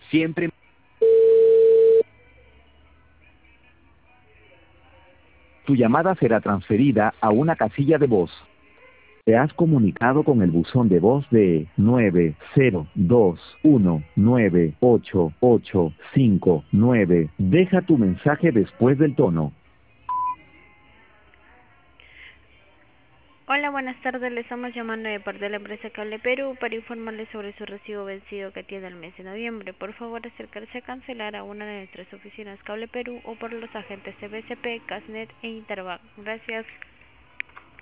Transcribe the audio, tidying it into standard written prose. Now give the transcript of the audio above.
Siempre. Tu llamada será transferida a una casilla de voz. Te has comunicado con el buzón de voz de 902198859. Deja tu mensaje después del tono. Hola, buenas tardes. Le estamos llamando de parte de la empresa Cable Perú para informarle sobre su recibo vencido que tiene el mes de noviembre. Por favor, acercarse a cancelar a una de nuestras oficinas Cable Perú o por los agentes CBCP, Casnet e Interbank. Gracias.